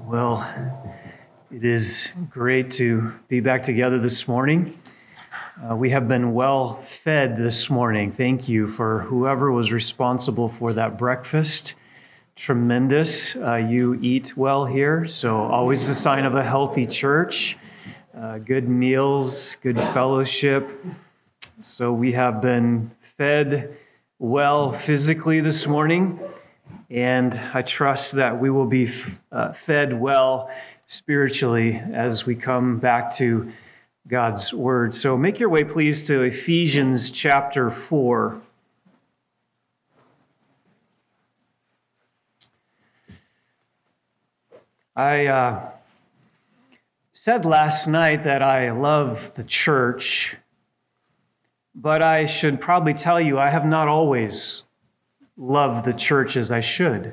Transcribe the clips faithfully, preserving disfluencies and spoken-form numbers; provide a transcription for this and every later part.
Well, it is great to be back together this morning. Uh, we have been well fed this morning. Thank you for whoever was responsible for that breakfast. Tremendous. Uh, you eat well here, so always a sign of a healthy church. Uh, good meals, good fellowship. So we have been fed well physically this morning. And I trust that we will be uh, fed well spiritually as we come back to God's Word. So make your way, please, to Ephesians chapter four. I uh, said last night that I love the church, but I should probably tell you I have not always love the church as I should.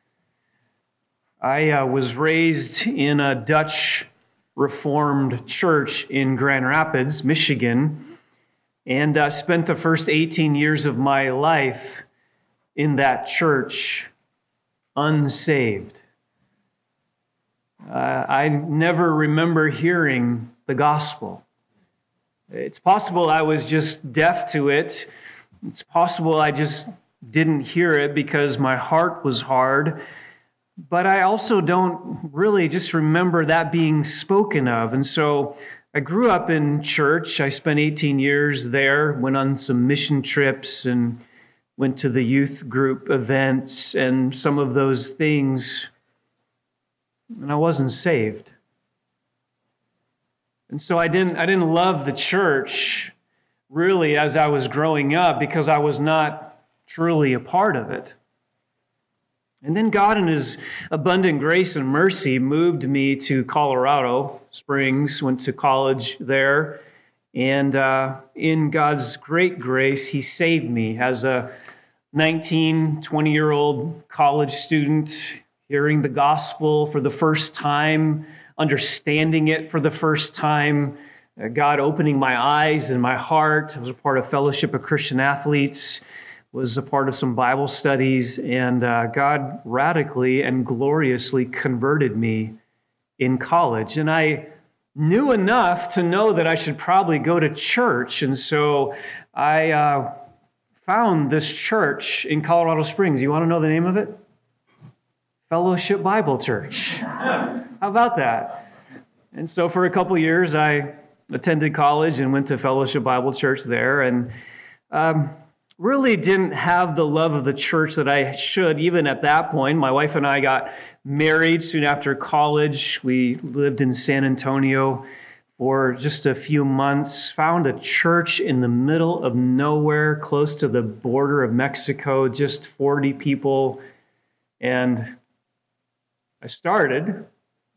I uh, was raised in a Dutch Reformed church in Grand Rapids, Michigan, and uh, spent the first eighteen years of my life in that church unsaved. Uh, I never remember hearing the gospel. It's possible I was just deaf to it. It's possible I just didn't hear it because my heart was hard, but I also don't really just remember that being spoken of. And so I grew up in church. I spent eighteen years there, went on some mission trips and went to the youth group events and some of those things, and I wasn't saved. And so I didn't I didn't love the church really as I was growing up because I was not truly a part of it. And then God in His abundant grace and mercy moved me to Colorado Springs, went to college there, and uh, in God's great grace, He saved me as a nineteen, twenty-year-old college student, hearing the gospel for the first time, understanding it for the first time, uh, God opening my eyes and my heart. I was a part of Fellowship of Christian Athletes, was a part of some Bible studies, and uh, God radically and gloriously converted me in college. And I knew enough to know that I should probably go to church, and so I uh, found this church in Colorado Springs. You want to know the name of it? Fellowship Bible Church. How about that? And so for a couple years, I attended college and went to Fellowship Bible Church there, and um, really didn't have the love of the church that I should, even at that point. My wife and I got married soon after college. We lived in San Antonio for just a few months, found a church in the middle of nowhere, close to the border of Mexico, just forty people. And I started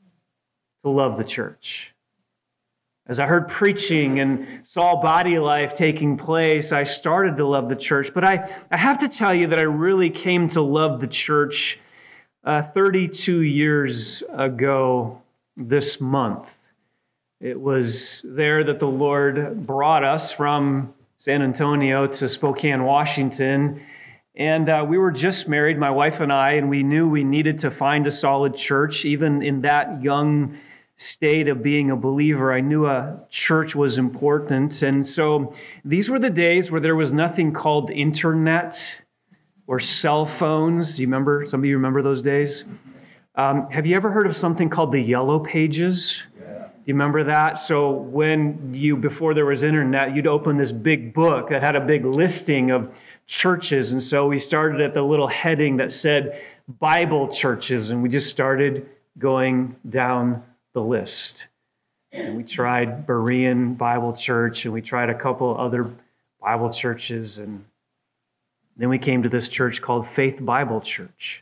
to love the church. As I heard preaching and saw body life taking place, I started to love the church. But I, I have to tell you that I really came to love the church uh, thirty-two years ago this month. It was there that the Lord brought us from San Antonio to Spokane, Washington. And uh, we were just married, my wife and I, and we knew we needed to find a solid church, even in that young state of being a believer. I knew a church was important. And so these were the days where there was nothing called internet or cell phones. You remember, some of you remember those days? Um, have you ever heard of something called the Yellow Pages? Yeah. You remember that? So when you, before there was internet, you'd open this big book that had a big listing of churches. And so we started at the little heading that said Bible churches, and we just started going down the list. And we tried Berean Bible Church, and we tried a couple other Bible churches, and then we came to this church called Faith Bible Church.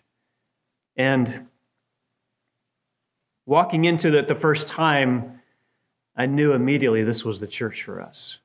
And walking into it the first time, I knew immediately this was the church for us.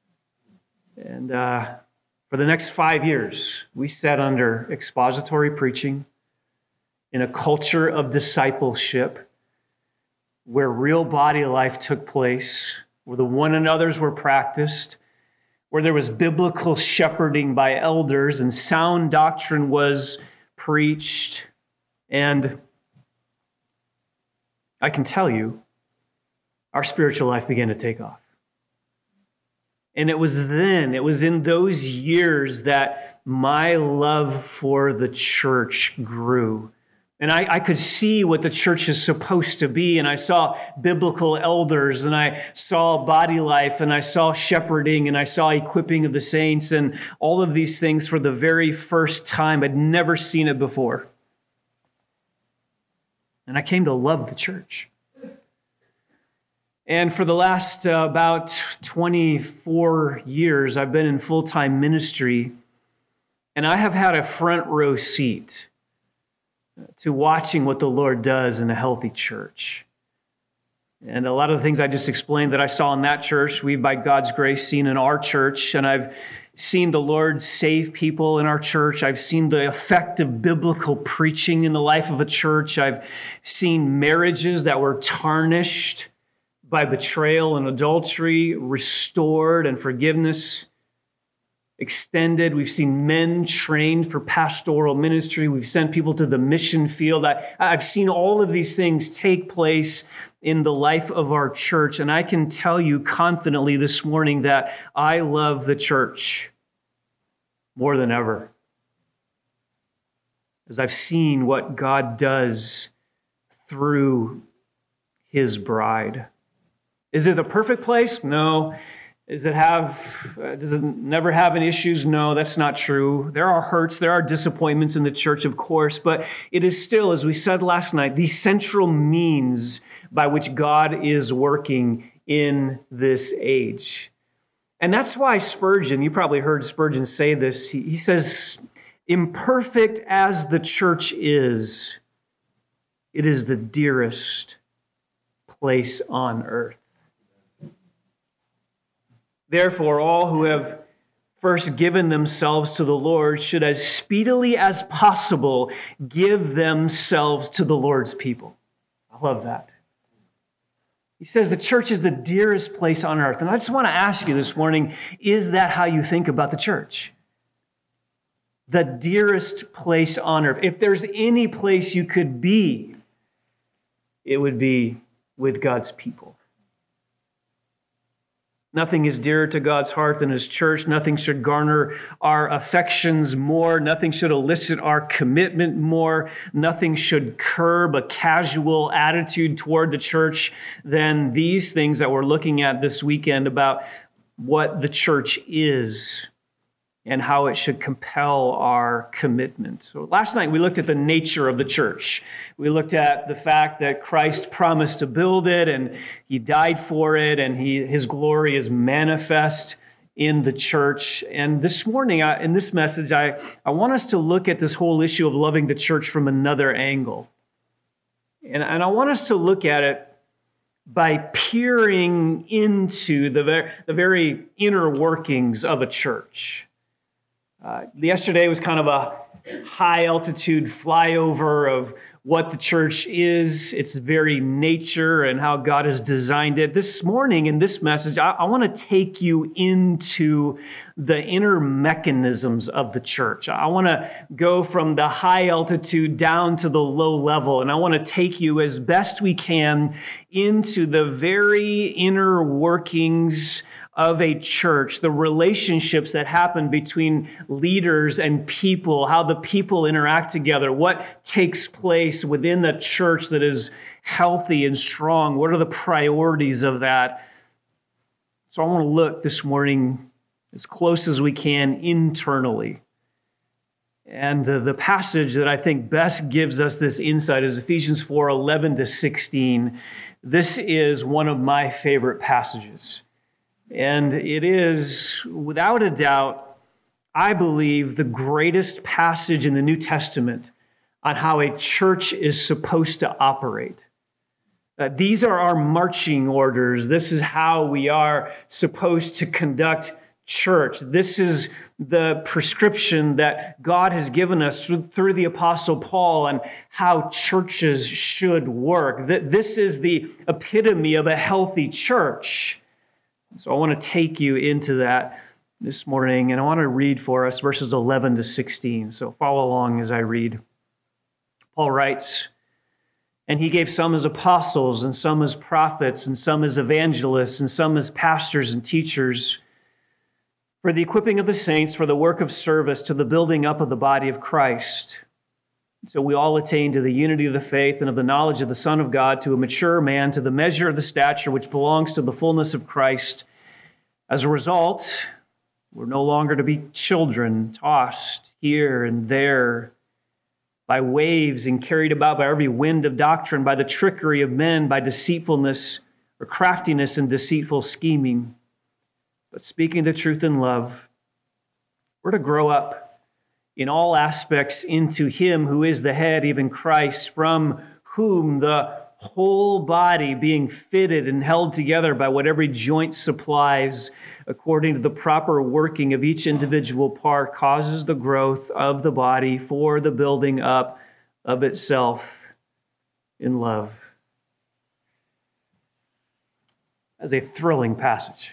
And uh, for the next five years, we sat under expository preaching in a culture of discipleship, where real body life took place, where the one another's were practiced, where there was biblical shepherding by elders and sound doctrine was preached. And I can tell you, our spiritual life began to take off. And it was then, it was in those years that my love for the church grew. And I, I could see what the church is supposed to be. And I saw biblical elders, and I saw body life, and I saw shepherding, and I saw equipping of the saints, and all of these things for the very first time. I'd never seen it before. And I came to love the church. And for the last uh, about twenty-four years, I've been in full-time ministry, and I have had a front row seat to watching what the Lord does in a healthy church. And a lot of the things I just explained that I saw in that church, we've, by God's grace, seen in our church. And I've seen the Lord save people in our church. I've seen the effect of biblical preaching in the life of a church. I've seen marriages that were tarnished by betrayal and adultery restored, and forgiveness extended. We've seen men trained for pastoral ministry. We've sent people to the mission field. I, I've seen all of these things take place in the life of our church. And I can tell you confidently this morning that I love the church more than ever, as I've seen what God does through His bride. Is it a perfect place? No. Does it have, uh, does it never have any issues? No, that's not true. There are hurts, there are disappointments in the church, of course, but it is still, as we said last night, the central means by which God is working in this age. And that's why Spurgeon, you probably heard Spurgeon say this, he, he says, imperfect as the church is, it is the dearest place on earth. Therefore, all who have first given themselves to the Lord should, as speedily as possible, give themselves to the Lord's people. I love that. He says the church is the dearest place on earth. And I just want to ask you this morning, is that how you think about the church? The dearest place on earth. If there's any place you could be, it would be with God's people. Nothing is dearer to God's heart than His church. Nothing should garner our affections more. Nothing should elicit our commitment more. Nothing should curb a casual attitude toward the church than these things that we're looking at this weekend about what the church is and how it should compel our commitment. So last night we looked at the nature of the church. We looked at the fact that Christ promised to build it, and He died for it, and he, His glory is manifest in the church. And this morning, I, in this message, I, I want us to look at this whole issue of loving the church from another angle. And, and I want us to look at it by peering into the very, the very inner workings of a church. Uh, yesterday was kind of a high-altitude flyover of what the church is, its very nature, and how God has designed it. This morning, in this message, I, I want to take you into the inner mechanisms of the church. I want to go from the high altitude down to the low level, and I want to take you as best we can into the very inner workings of a church, the relationships that happen between leaders and people, how the people interact together, what takes place within the church that is healthy and strong, what are the priorities of that. So I want to look this morning as close as we can internally. And the, the passage that I think best gives us this insight is Ephesians four, eleven to sixteen. This is one of my favorite passages. And it is, without a doubt, I believe, the greatest passage in the New Testament on how a church is supposed to operate. Uh, these are our marching orders. This is how we are supposed to conduct church. This is the prescription that God has given us through the Apostle Paul on how churches should work. This is the epitome of a healthy church. So I want to take you into that this morning, and I want to read for us verses eleven to sixteen. So follow along as I read. Paul writes, And he gave some as apostles, and some as prophets, and some as evangelists, and some as pastors and teachers, for the equipping of the saints, for the work of service, to the building up of the body of Christ. So we all attain to the unity of the faith and of the knowledge of the Son of God, to a mature man, to the measure of the stature which belongs to the fullness of Christ. As a result, we're no longer to be children, tossed here and there by waves and carried about by every wind of doctrine, by the trickery of men, by deceitfulness or craftiness and deceitful scheming. But speaking the truth in love, we're to grow up in all aspects into Him who is the head, even Christ, from whom the whole body, being fitted and held together by what every joint supplies, according to the proper working of each individual part, causes the growth of the body for the building up of itself in love. That's a thrilling passage.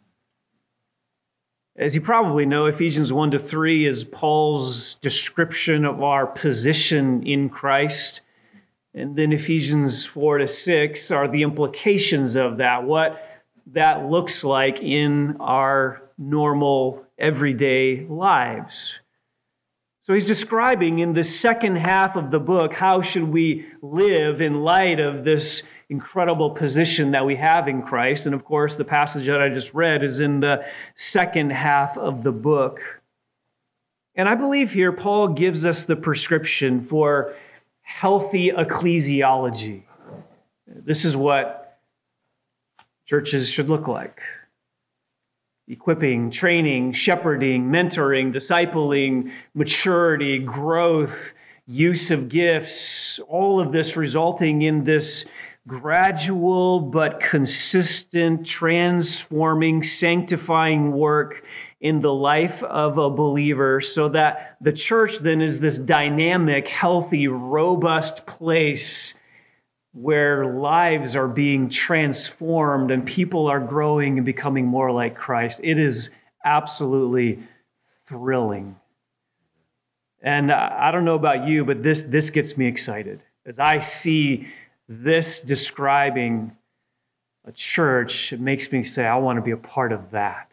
As you probably know, Ephesians one to three is Paul's description of our position in Christ. And then Ephesians four to six are the implications of that, what that looks like in our normal, everyday lives. So he's describing in the second half of the book, how should we live in light of this incredible position that we have in Christ. And of course, the passage that I just read is in the second half of the book. And I believe here Paul gives us the prescription for healthy ecclesiology. This is what churches should look like. Equipping, training, shepherding, mentoring, discipling, maturity, growth, use of gifts, all of this resulting in this gradual but consistent, transforming, sanctifying work in the life of a believer, so that the church then is this dynamic, healthy, robust place where lives are being transformed and people are growing and becoming more like Christ. It is absolutely thrilling. And I don't know about you, but this, this gets me excited. As I see this describing a church, it makes me say, I want to be a part of that.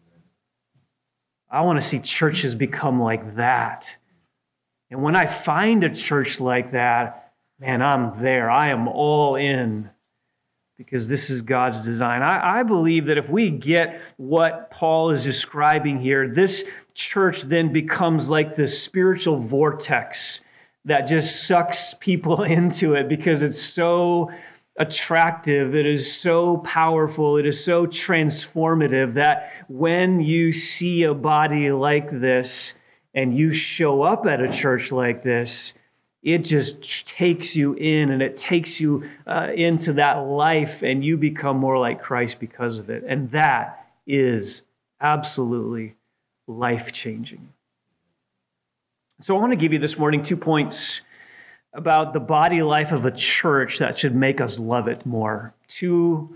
I want to see churches become like that. And when I find a church like that, man, I'm there. I am all in, because this is God's design. I, I believe that if we get what Paul is describing here, this church then becomes like this spiritual vortex that just sucks people into it because it's so attractive, it is so powerful, it is so transformative that when you see a body like this and you show up at a church like this, it just takes you in and it takes you uh, into that life, and you become more like Christ because of it. And that is absolutely life-changing. So I want to give you this morning two points about the body life of a church that should make us love it more. Two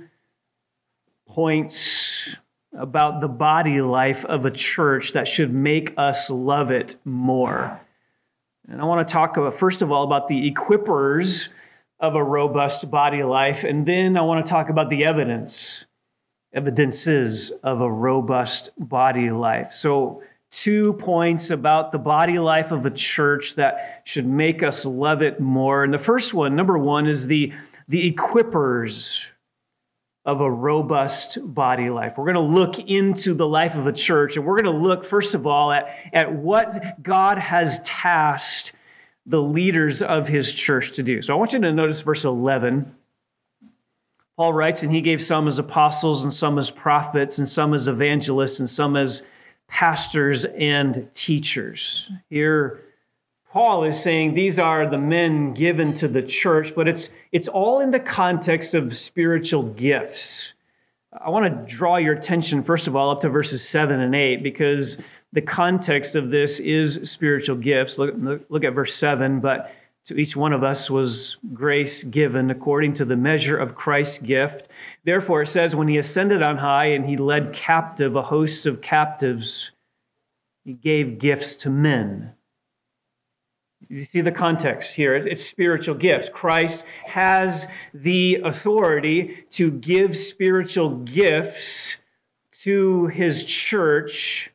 points about the body life of a church that should make us love it more. And I want to talk about, first of all, about the equippers of a robust body life, and then I want to talk about the evidence, evidences of a robust body life. So two points about the body life of a church that should make us love it more. And the first one, number one, is the, the equippers of a robust body life. We're going to look into the life of a church, and we're going to look, first of all, at, at what God has tasked the leaders of His church to do. So I want you to notice verse eleven. Paul writes, and He gave some as apostles, and some as prophets, and some as evangelists, and some as pastors and teachers. Here, Paul is saying these are the men given to the church, but it's it's all in the context of spiritual gifts. I want to draw your attention, first of all, up to verses seven and eight, because the context of this is spiritual gifts. Look, look, look at verse seven. But to each one of us was grace given according to the measure of Christ's gift. Therefore, it says, when He ascended on high and He led captive a host of captives, He gave gifts to men. You see the context here. It's spiritual gifts. Christ has the authority to give spiritual gifts to his church.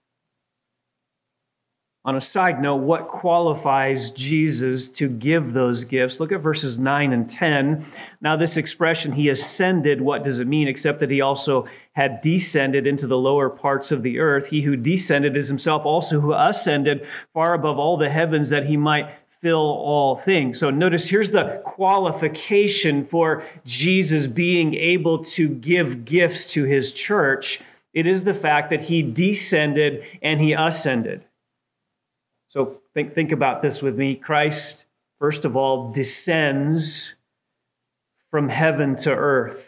On a side note, what qualifies Jesus to give those gifts? Look at verses nine and ten. Now, this expression, he ascended, what does it mean? Except that he also had descended into the lower parts of the earth. He who descended is himself also who ascended far above all the heavens that he might fill all things. So notice here's the qualification for Jesus being able to give gifts to his church. It is the fact that he descended and he ascended. So think, think about this with me. Christ, first of all, descends from heaven to earth.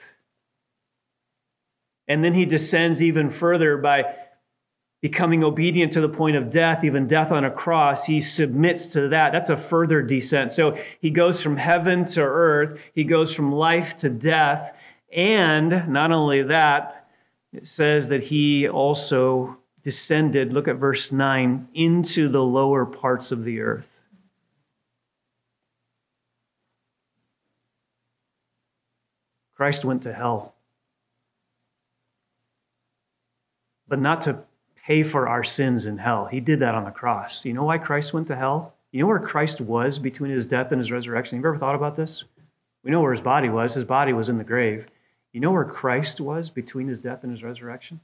And then he descends even further by becoming obedient to the point of death, even death on a cross. He submits to that. That's a further descent. So he goes from heaven to earth. He goes from life to death. And not only that, it says that he also descended, look at verse nine, into the lower parts of the earth. Christ went to hell, but not to pay for our sins in hell. He did that on the cross. You know why Christ went to hell? You know where Christ was between his death and his resurrection? Have you ever thought about this? We know where his body was. His body was in the grave. You know where Christ was between his death and his resurrection?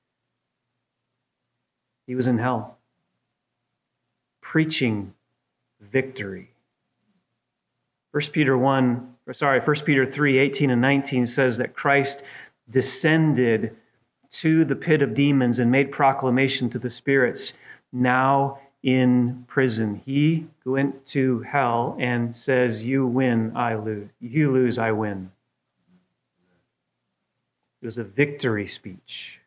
He was in hell, preaching victory. First Peter one, or sorry, First Peter three, eighteen and nineteen says that Christ descended to the pit of demons and made proclamation to the spirits now in prison. He went to hell and says, "You win, I lose. You lose, I win." It was a victory speech.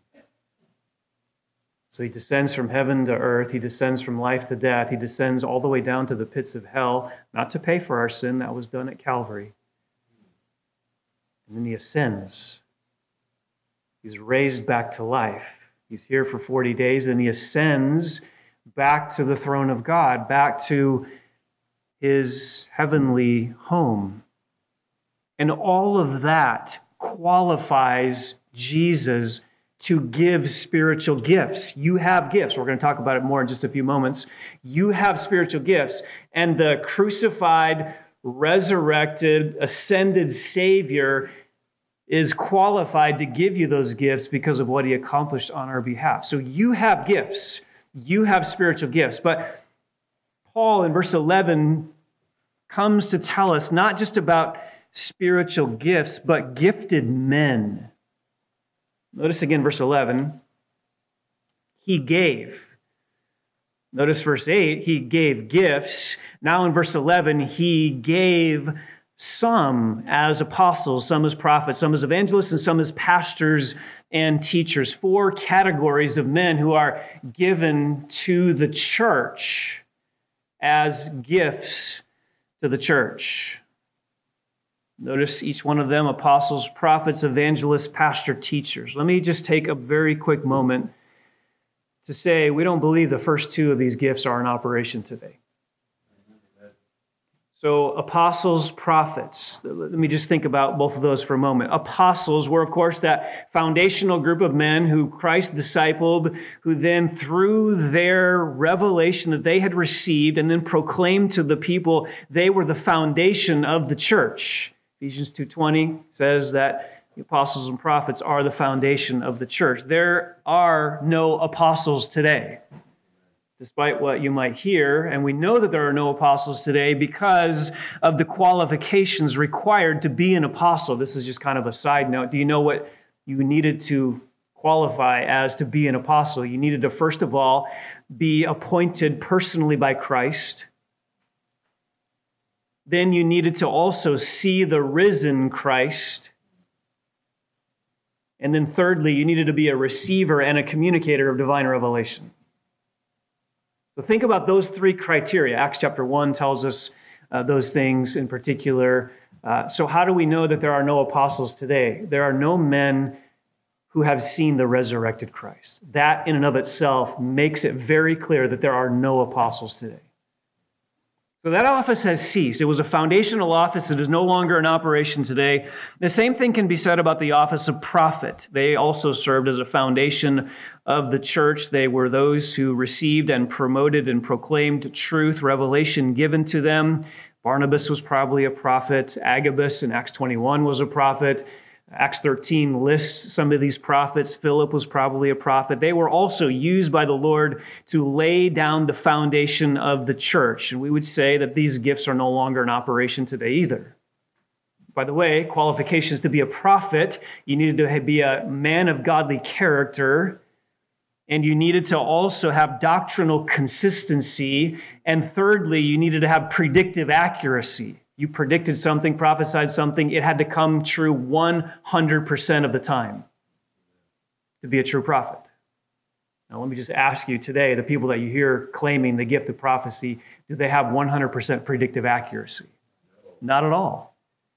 So he descends from heaven to earth. He descends from life to death. He descends all the way down to the pits of hell, not to pay for our sin. That was done at Calvary. And then he ascends. He's raised back to life. He's here for forty days. Then he ascends back to the throne of God, back to his heavenly home. And all of that qualifies Jesus to give spiritual gifts. You have gifts. We're going to talk about it more in just a few moments. You have spiritual gifts. And the crucified, resurrected, ascended Savior is qualified to give you those gifts because of what he accomplished on our behalf. So you have gifts. You have spiritual gifts. But Paul in verse eleven comes to tell us not just about spiritual gifts, but gifted men. Notice again verse eleven. He gave. Notice verse eight, he gave gifts. Now in verse eleven, he gave some as apostles, some as prophets, some as evangelists, and some as pastors and teachers. Four categories of men who are given to the church as gifts to the church. Notice each one of them, apostles, prophets, evangelists, pastor, teachers. Let me just take a very quick moment to say we don't believe the first two of these gifts are in operation today. So apostles, prophets. Let me just think about both of those for a moment. Apostles were, of course, that foundational group of men who Christ discipled, who then through their revelation that they had received and then proclaimed to the people, they were the foundation of the church. Ephesians two twenty says that the apostles and prophets are the foundation of the church. There are no apostles today, despite what you might hear. And we know that there are no apostles today because of the qualifications required to be an apostle. This is just kind of a side note. Do you know what you needed to qualify as to be an apostle? You needed to, first of all, be appointed personally by Christ. Then you needed to also see the risen Christ. And then thirdly, you needed to be a receiver and a communicator of divine revelation. So think about those three criteria. Acts chapter one tells us uh, those things in particular. Uh, so how do we know that there are no apostles today? There are no men who have seen the resurrected Christ. That in and of itself makes it very clear that there are no apostles today. So that office has ceased. It was a foundational office. It is no longer in operation today. The same thing can be said about the office of prophet. They also served as a foundation of the church. They were those who received and promoted and proclaimed truth, revelation given to them. Barnabas was probably a prophet. Agabus in Acts twenty-one was a prophet. Acts thirteen lists some of these prophets. Philip was probably a prophet. They were also used by the Lord to lay down the foundation of the church. And we would say that these gifts are no longer in operation today either. By the way, qualifications to be a prophet, you needed to be a man of godly character, and you needed to also have doctrinal consistency, and thirdly, you needed to have predictive accuracy. You predicted something, prophesied something, it had to come true one hundred percent of the time to be a true prophet. Now, let me just ask you today, the people that you hear claiming the gift of prophecy, do they have one hundred percent predictive accuracy? Not at all.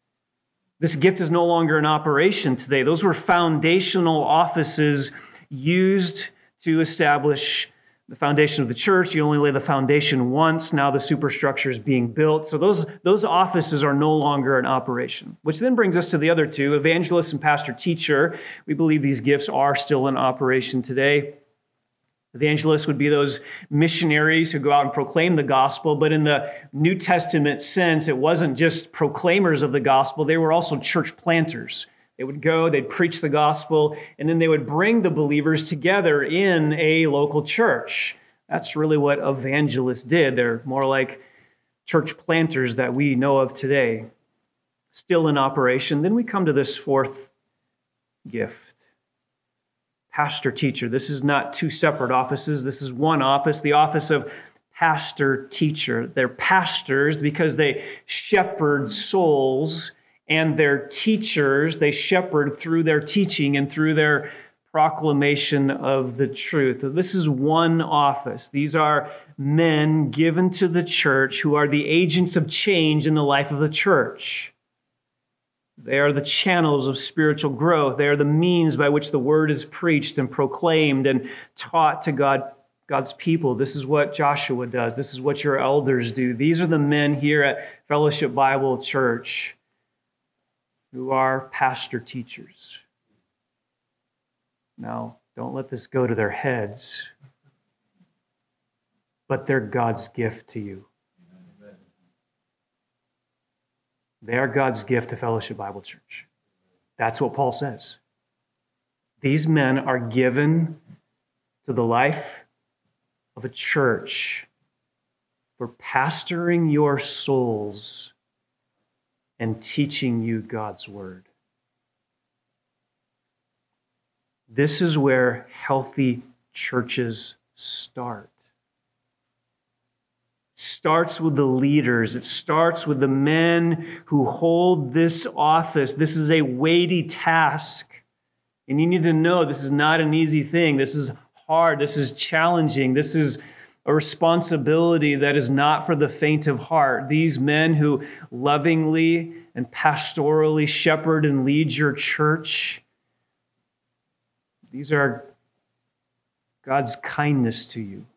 This gift is no longer in operation today. Those were foundational offices used to establish the foundation of the church. You only lay the foundation once. Now the superstructure is being built. So those, those offices are no longer in operation, which then brings us to the other two, evangelist and pastor-teacher. We believe these gifts are still in operation today. Evangelists would be those missionaries who go out and proclaim the gospel, but in the New Testament sense, it wasn't just proclaimers of the gospel. They were also church planters. They would go, they'd preach the gospel, and then they would bring the believers together in a local church. That's really what evangelists did. They're more like church planters that we know of today, still in operation. Then we come to this fourth gift, pastor-teacher. This is not two separate offices. This is one office, the office of pastor-teacher. They're pastors because they shepherd souls, and their teachers, they shepherd through their teaching and through their proclamation of the truth. This is one office. These are men given to the church who are the agents of change in the life of the church. They are the channels of spiritual growth. They are the means by which the word is preached and proclaimed and taught to God, God's people. This is what Joshua does. This is what your elders do. These are the men here at Fellowship Bible Church who are pastor teachers. Now, don't let this go to their heads, but they're God's gift to you. They are God's gift to Fellowship Bible Church. That's what Paul says. These men are given to the life of a church for pastoring your souls and teaching you God's word. This is where healthy churches start. It starts with the leaders. It starts with the men who hold this office. This is a weighty task. And you need to know this is not an easy thing. This is hard. This is challenging. This is a responsibility that is not for the faint of heart. These men who lovingly and pastorally shepherd and lead your church, these are God's kindness to you. In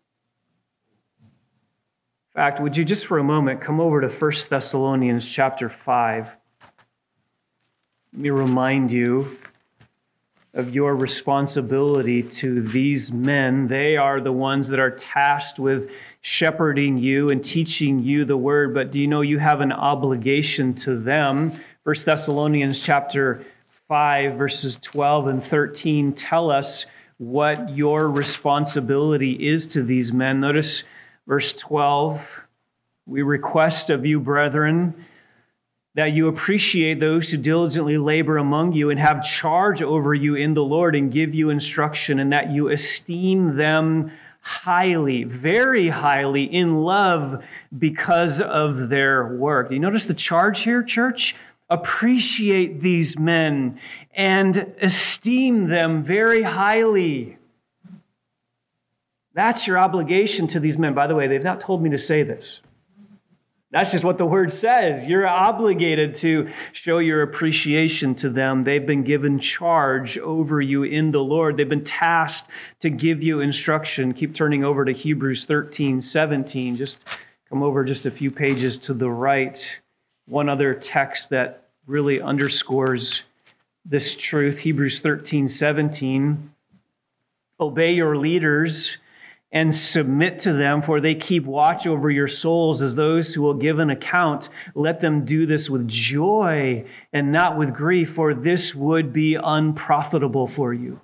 fact, would you just for a moment come over to First Thessalonians chapter five? Let me remind you of your responsibility to these men. They are the ones that are tasked with shepherding you and teaching you the word, but do you know you have an obligation to them? First Thessalonians chapter five, verses twelve and thirteen tell us what your responsibility is to these men. Notice verse twelve, we request of you, brethren, that you appreciate those who diligently labor among you and have charge over you in the Lord and give you instruction, and that you esteem them highly, very highly in love because of their work. Do you notice the charge here, church? Appreciate these men and esteem them very highly. That's your obligation to these men. By the way, they've not told me to say this. That's just what the word says. You're obligated to show your appreciation to them. They've been given charge over you in the Lord. They've been tasked to give you instruction. Keep turning over to Hebrews thirteen, seventeen. Just Come over just a few pages to the right. One other text that really underscores this truth, Hebrews thirteen seventeen. Obey your leaders and submit to them, for they keep watch over your souls as those who will give an account. Let them do this with joy and not with grief, for this would be unprofitable for you.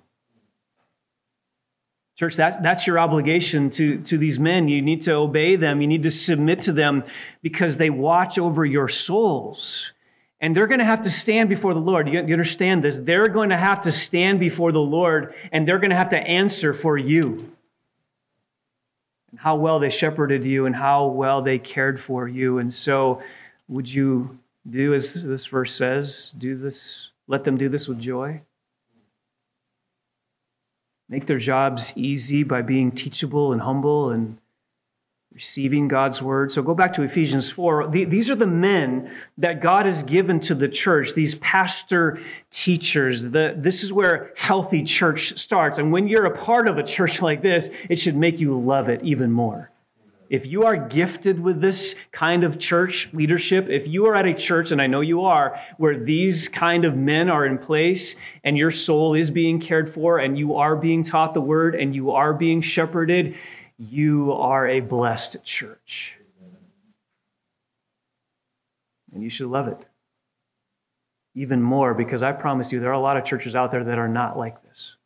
Church, that, that's your obligation to, to these men. You need to obey them. You need to submit to them because they watch over your souls. And they're going to have to stand before the Lord. You, you understand this? They're going to have to stand before the Lord, and they're going to have to answer for you. And how well they shepherded you and how well they cared for you. And so would you do as this verse says? Do this, let them do this with joy? Make their jobs easy by being teachable and humble and receiving God's word. So go back to Ephesians four. These are the men that God has given to the church, these pastor teachers. The, this is where healthy church starts. And when you're a part of a church like this, it should make you love it even more. If you are gifted with this kind of church leadership, if you are at a church, and I know you are, where these kind of men are in place and your soul is being cared for and you are being taught the word and you are being shepherded, you are a blessed church. And you should love it even more, because I promise you there are a lot of churches out there that are not like this.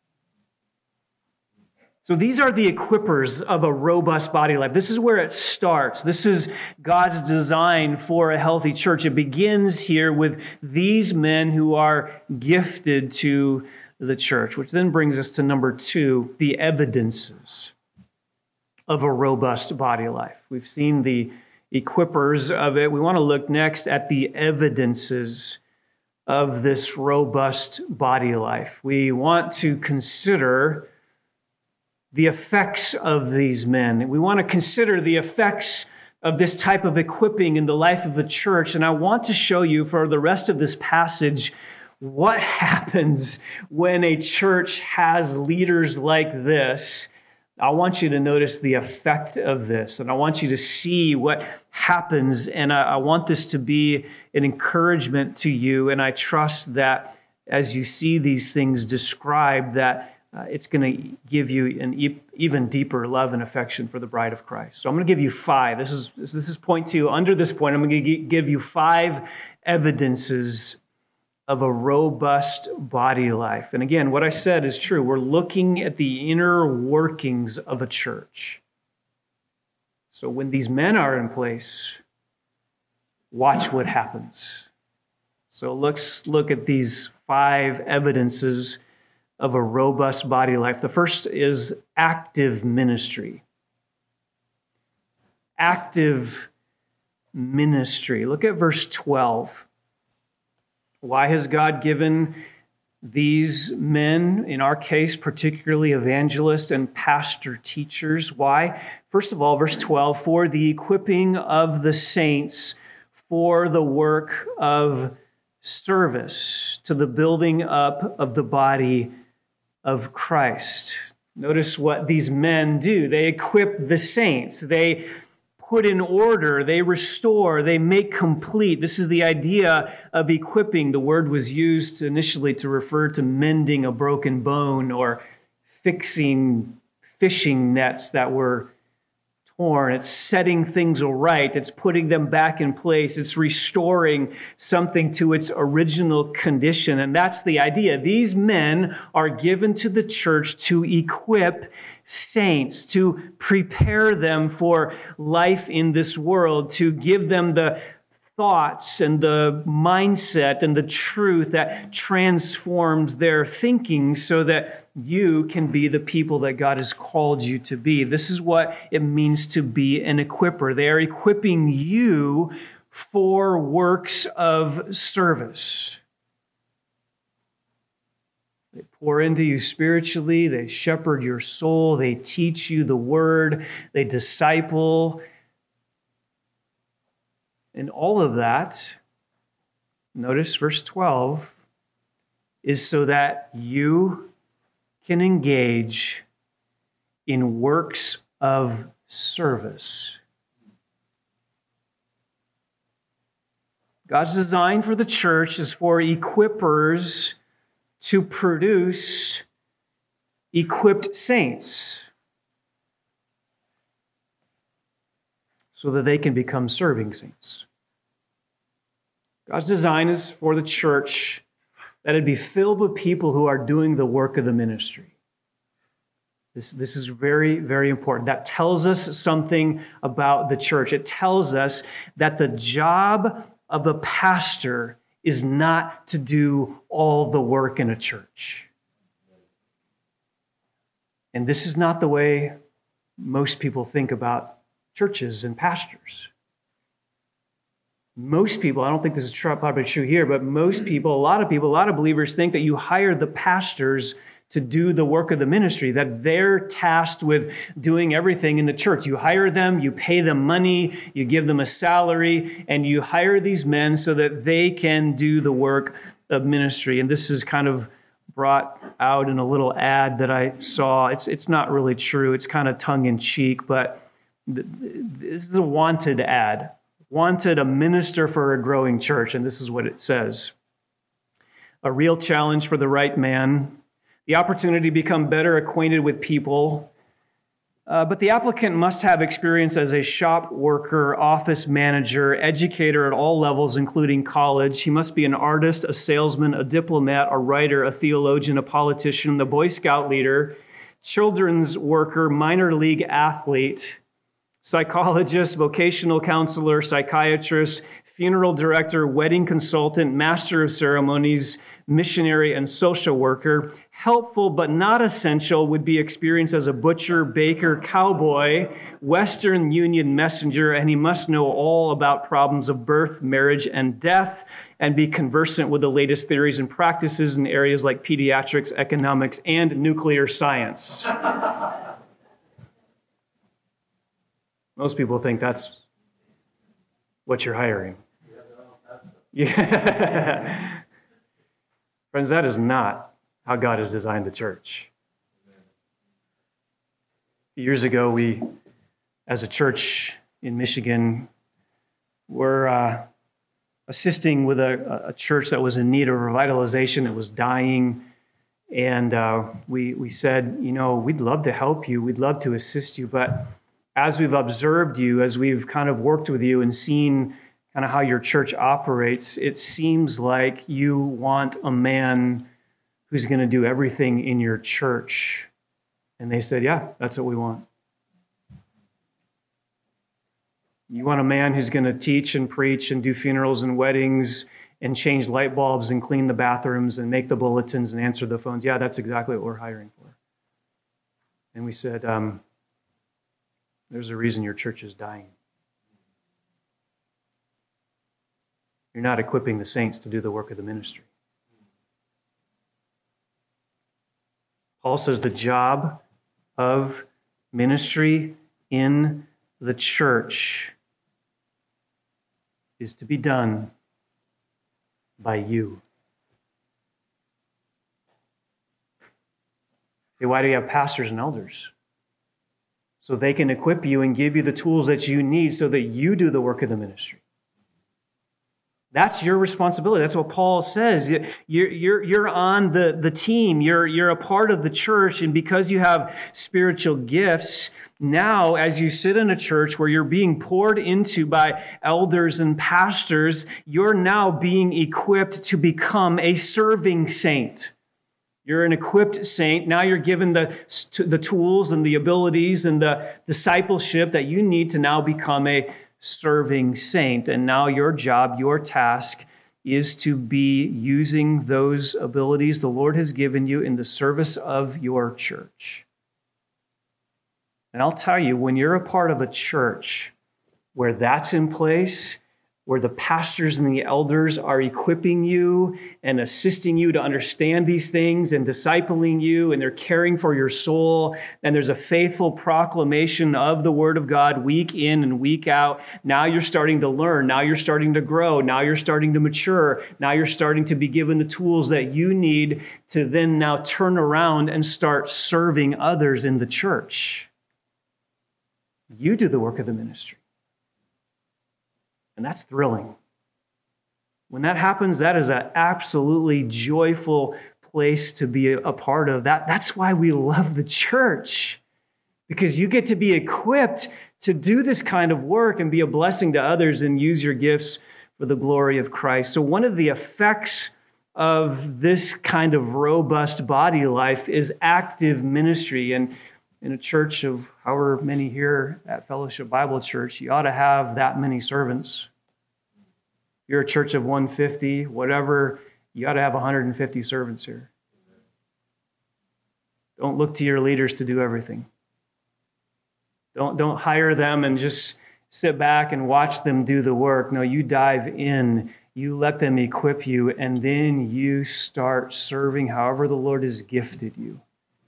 So these are the equippers of a robust body life. This is where it starts. This is God's design for a healthy church. It begins here with these men who are gifted to the church, which then brings us to number two, the evidences of a robust body life. We've seen the equippers of it. We want to look next at the evidences of this robust body life. We want to consider the effects of these men. We want to consider the effects of this type of equipping in the life of the church. And I want to show you for the rest of this passage what happens when a church has leaders like this. I want you to notice the effect of this, and I want you to see what happens, and I, I want this to be an encouragement to you, and I trust that as you see these things described, that uh, it's going to give you an e- even deeper love and affection for the bride of Christ. So I'm going to give you five. This is, this is point two. Under this point, I'm going to give you five evidences of a robust body life. And again, what I said is true. We're looking at the inner workings of a church. So when these men are in place, watch what happens. So let's look at these five evidences of a robust body life. The first is active ministry. Active ministry. Look at verse twelve. Why has God given these men, in our case, particularly evangelists and pastor teachers? Why? First of all, verse twelve, for the equipping of the saints for the work of service, to the building up of the body of Christ. Notice what these men do. They equip the saints. They put in order, they restore, they make complete. This is the idea of equipping. The word was used initially to refer to mending a broken bone or fixing fishing nets that were torn. It's setting things right. It's putting them back in place. It's restoring something to its original condition. And that's the idea. These men are given to the church to equip saints, to prepare them for life in this world, to give them the thoughts and the mindset and the truth that transforms their thinking so that you can be the people that God has called you to be. This is what it means to be an equipper. They are equipping you for works of service. They pour into you spiritually. They shepherd your soul. They teach you the word. They disciple. And all of that, notice verse twelve, is so that you can engage in works of service. God's design for the church is for equippers to produce equipped saints so that they can become serving saints. God's design is for the church that it be filled with people who are doing the work of the ministry. This, this is very, very important. That tells us something about the church. It tells us that the job of a pastor is not to do all the work in a church. And this is not the way most people think about churches and pastors. Most people, I don't think this is probably true here, but most people, a lot of people, a lot of believers think that you hire the pastors to do the work of the ministry, that they're tasked with doing everything in the church. You hire them, you pay them money, you give them a salary, and you hire these men so that they can do the work of ministry. And this is kind of brought out in a little ad that I saw. It's, it's not really true. It's kind of tongue-in-cheek, but this is a wanted ad. Wanted a minister for a growing church, and this is what it says. A real challenge for the right man. The opportunity to become better acquainted with people. Uh, but the applicant must have experience as a shop worker, office manager, educator at all levels, including college. He must be an artist, a salesman, a diplomat, a writer, a theologian, a politician, the Boy Scout leader, children's worker, minor league athlete, psychologist, vocational counselor, psychiatrist, funeral director, wedding consultant, master of ceremonies, missionary, and social worker. Helpful but not essential would be experience as a butcher, baker, cowboy, Western Union messenger, and he must know all about problems of birth, marriage, and death, and be conversant with the latest theories and practices in areas like pediatrics, economics, and nuclear science. Most people think that's what you're hiring. Yeah. Friends, that is not how God has designed the church. Years ago, we, as a church in Michigan, were uh, assisting with a, a church that was in need of revitalization. It was dying. And uh, we, we said, you know, we'd love to help you. We'd love to assist you. But as we've observed you, as we've kind of worked with you and seen kind of how your church operates, it seems like you want a man who's going to do everything in your church. And they said, yeah, that's what we want. You want a man who's going to teach and preach and do funerals and weddings and change light bulbs and clean the bathrooms and make the bulletins and answer the phones. Yeah, that's exactly what we're hiring for. And we said, um, there's a reason your church is dying. You're not equipping the saints to do the work of the ministry. Paul says the job of ministry in the church is to be done by you. See, why do you have pastors and elders? So they can equip you and give you the tools that you need so that you do the work of the ministry. That's your responsibility. That's what Paul says. You're, you're, you're on the, the team. You're, you're a part of the church. And because you have spiritual gifts, now as you sit in a church where you're being poured into by elders and pastors, you're now being equipped to become a serving saint. You're an equipped saint. Now you're given the, the tools and the abilities and the discipleship that you need to now become a serving saint. And now your job, your task is to be using those abilities the Lord has given you in the service of your church. And I'll tell you, when you're a part of a church where that's in place, where the pastors and the elders are equipping you and assisting you to understand these things and discipling you, and they're caring for your soul, and there's a faithful proclamation of the Word of God week in and week out. Now you're starting to learn. Now you're starting to grow. Now you're starting to mature. Now you're starting to be given the tools that you need to then now turn around and start serving others in the church. You do the work of the ministry. And that's thrilling. When that happens, that is an absolutely joyful place to be a part of. That, that's why we love the church, because you get to be equipped to do this kind of work and be a blessing to others and use your gifts for the glory of Christ. So one of the effects of this kind of robust body life is active ministry. And in a church of however many here at Fellowship Bible Church, you ought to have that many servants. If you're a church of one hundred fifty, whatever, you ought to have one hundred fifty servants here. Don't look to your leaders to do everything. Don't, don't hire them and just sit back and watch them do the work. No, you dive in. You let them equip you, and then you start serving however the Lord has gifted you.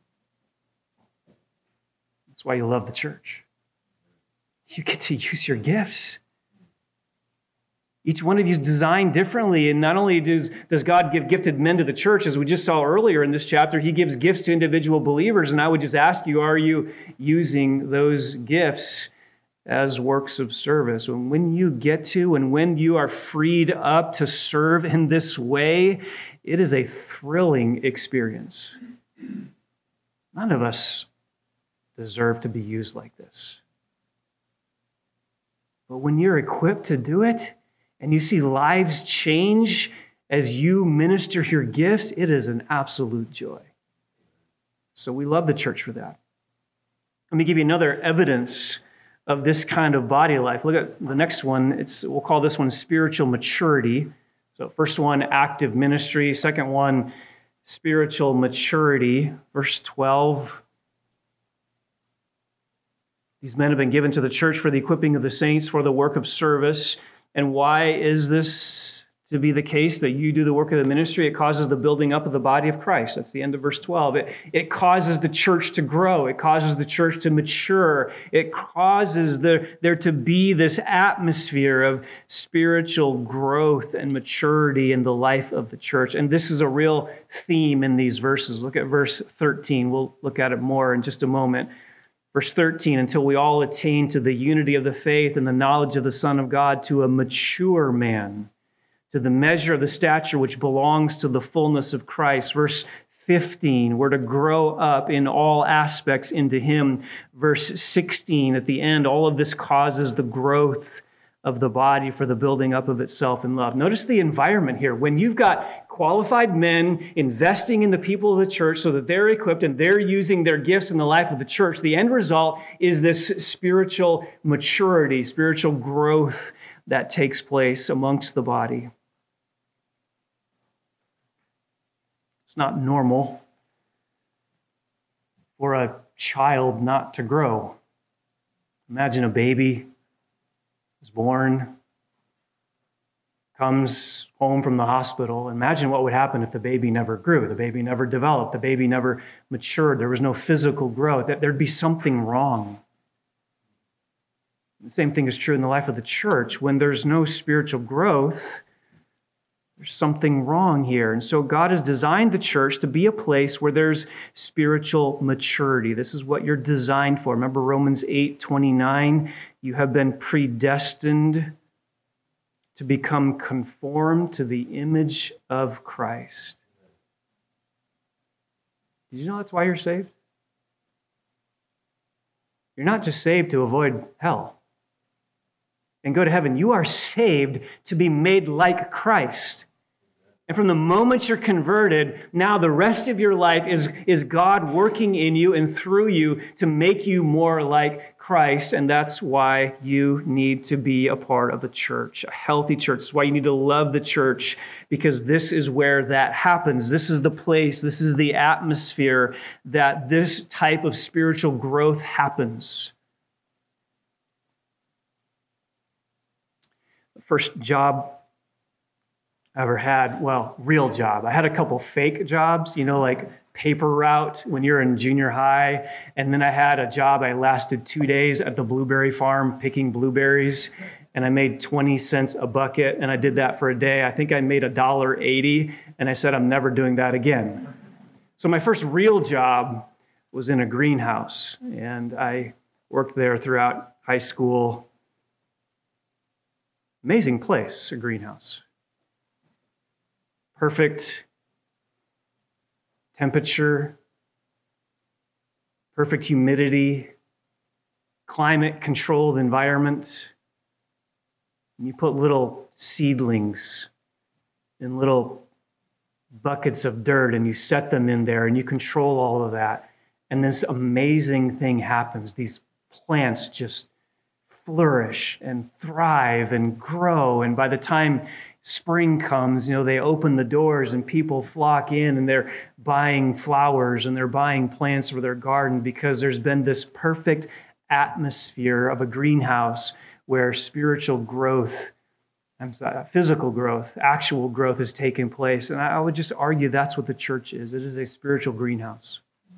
That's why you love the church. You get to use your gifts. Each one of you is designed differently, and not only does, does God give gifted men to the church, as we just saw earlier in this chapter, he gives gifts to individual believers, and I would just ask you, are you using those gifts as works of service? And when you get to and when you are freed up to serve in this way, it is a thrilling experience. None of us deserve to be used like this. But when you're equipped to do it, and you see lives change as you minister your gifts, it is an absolute joy. So we love the church for that. Let me give you another evidence of this kind of body life. Look at the next one. It's we'll call this one spiritual maturity. So first one, active ministry. Second one, spiritual maturity. Verse twelve. These men have been given to the church for the equipping of the saints for the work of service. And why is this to be the case, that you do the work of the ministry? It causes the building up of the body of Christ. That's the end of verse twelve. It, it causes the church to grow. It causes the church to mature. It causes the, there to be this atmosphere of spiritual growth and maturity in the life of the church. And this is a real theme in these verses. Look at verse thirteen. We'll look at it more in just a moment. Verse thirteen, until we all attain to the unity of the faith and the knowledge of the Son of God, to a mature man, to the measure of the stature which belongs to the fullness of Christ. Verse fifteen, we're to grow up in all aspects into him. Verse sixteen, at the end, all of this causes the growth of the body for the building up of itself in love. Notice the environment here. When you've got qualified men investing in the people of the church so that they're equipped and they're using their gifts in the life of the church, the end result is this spiritual maturity, spiritual growth that takes place amongst the body. It's not normal for a child not to grow. Imagine a baby is born, comes home from the hospital. Imagine what would happen if the baby never grew, the baby never developed, the baby never matured, there was no physical growth. There'd be something wrong. The same thing is true in the life of the church. When there's no spiritual growth, there's something wrong here. And so God has designed the church to be a place where there's spiritual maturity. This is what you're designed for. Remember Romans eight twenty-nine? You have been predestined to become conformed to the image of Christ. Did you know that's why you're saved? You're not just saved to avoid hell and go to heaven. You are saved to be made like Christ. And from the moment you're converted, now the rest of your life is, is God working in you and through you to make you more like Christ. And that's why you need to be a part of a church, a healthy church. That's why you need to love the church, because this is where that happens. This is the place, this is the atmosphere that this type of spiritual growth happens. The first job I ever had, well, real job. I had a couple fake jobs, you know, like paper route when you're in junior high. And then I had a job, I lasted two days at the blueberry farm picking blueberries. And I made twenty cents a bucket. And I did that for a day. I think I made one dollar eighty. And I said, I'm never doing that again. So my first real job was in a greenhouse. And I worked there throughout high school. Amazing place, a greenhouse. perfect temperature, perfect humidity, climate-controlled environment. And you put little seedlings in little buckets of dirt and you set them in there and you control all of that. And this amazing thing happens. These plants just flourish and thrive and grow. And by the time spring comes, you know, they open the doors and people flock in and they're buying flowers and they're buying plants for their garden because there's been this perfect atmosphere of a greenhouse where spiritual growth, I'm sorry, physical growth, actual growth is taking place. And I would just argue that's what the church is. It is a spiritual greenhouse.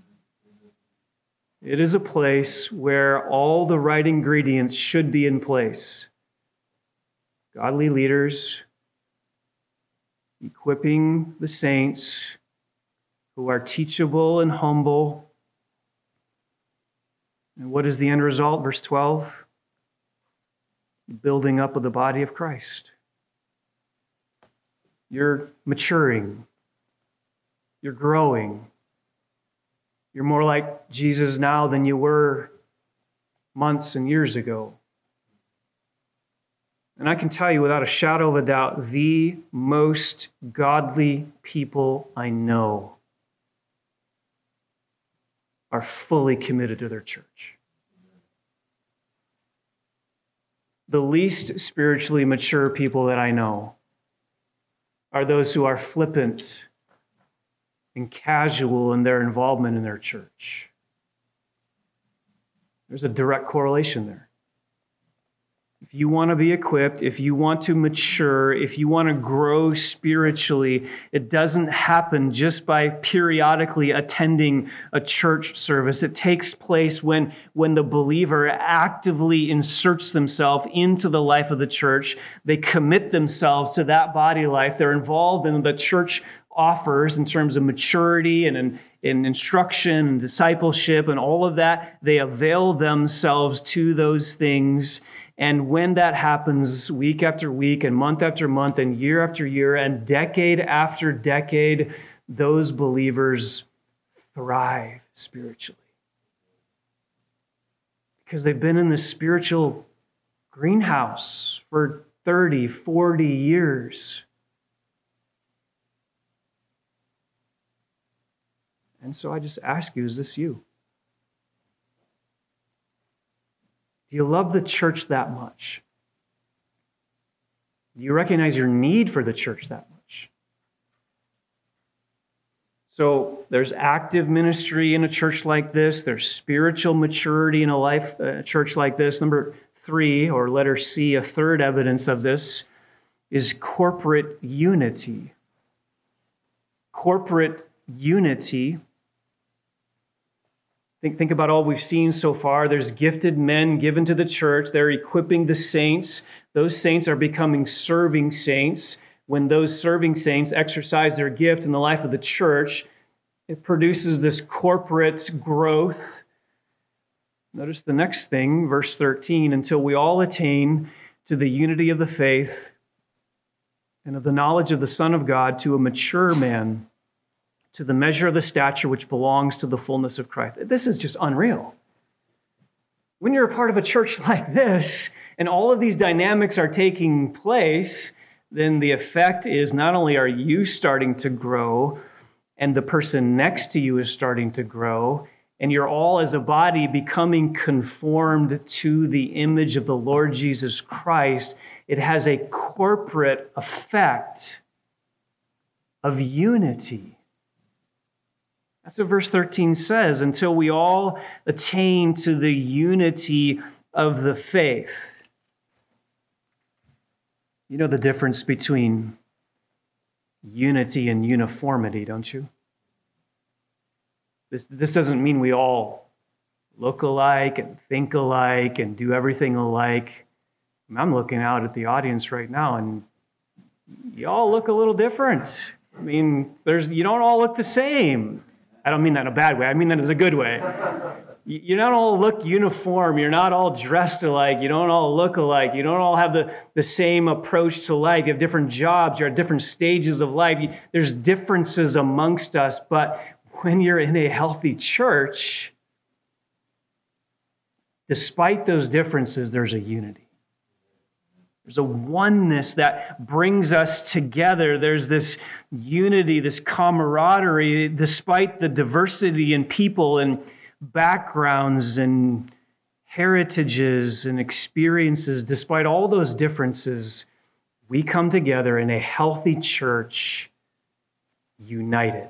It is a place where all the right ingredients should be in place. Godly leaders equipping the saints who are teachable and humble. And what is the end result? Verse twelve. Building up of the body of Christ. You're maturing. You're growing. You're more like Jesus now than you were months and years ago. And I can tell you without a shadow of a doubt, the most godly people I know are fully committed to their church. The least spiritually mature people that I know are those who are flippant and casual in their involvement in their church. There's a direct correlation there. If you want to be equipped, if you want to mature, if you want to grow spiritually, it doesn't happen just by periodically attending a church service. It takes place when, when the believer actively inserts themselves into the life of the church. They commit themselves to that body life. They're involved in the church offers in terms of maturity and in, in instruction and discipleship and all of that. They avail themselves to those things. And when that happens week after week and month after month and year after year and decade after decade, those believers thrive spiritually. Because they've been in the spiritual greenhouse for thirty, forty years. And so I just ask you, is this you? Do you love the church that much? Do you recognize your need for the church that much? So there's active ministry in a church like this. There's spiritual maturity in a life, a church like this. Number three, or letter C, a third evidence of this is corporate unity. Corporate unity. Think, think about all we've seen so far. There's gifted men given to the church. They're equipping the saints. Those saints are becoming serving saints. When those serving saints exercise their gift in the life of the church, it produces this corporate growth. Notice the next thing, verse thirteen, until we all attain to the unity of the faith and of the knowledge of the Son of God, to a mature man, to the measure of the stature which belongs to the fullness of Christ. This is just unreal. When you're a part of a church like this, and all of these dynamics are taking place, then the effect is not only are you starting to grow, and the person next to you is starting to grow, and you're all as a body becoming conformed to the image of the Lord Jesus Christ, it has a corporate effect of unity. That's what verse thirteen says, until we all attain to the unity of the faith. You know the difference between unity and uniformity, don't you? This, this doesn't mean we all look alike and think alike and do everything alike. I'm looking out at the audience right now, and you all look a little different. I mean, there's you don't all look the same. I don't mean that in a bad way. I mean that in a good way. You don't all look uniform. You're not all dressed alike. You don't all look alike. You don't all have the, the same approach to life. You have different jobs. You're at different stages of life. You, there's differences amongst us. But when you're in a healthy church, despite those differences, there's a unity. There's a oneness that brings us together. There's this unity, this camaraderie, despite the diversity in people and backgrounds and heritages and experiences. Despite all those differences, we come together in a healthy church, united.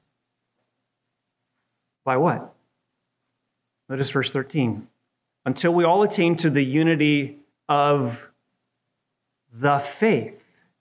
By what? Notice verse thirteen. Until we all attain to the unity of the faith.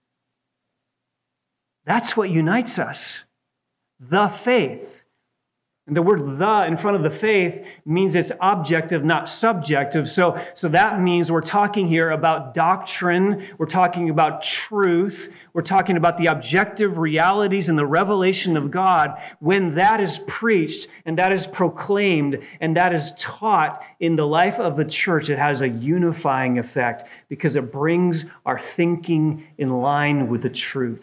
That's what unites us. The faith. And the word "the" in front of the faith means it's objective, not subjective. So, so that means we're talking here about doctrine. We're talking about truth. We're talking about the objective realities and the revelation of God. When that is preached and that is proclaimed and that is taught in the life of the church, it has a unifying effect because it brings our thinking in line with the truth.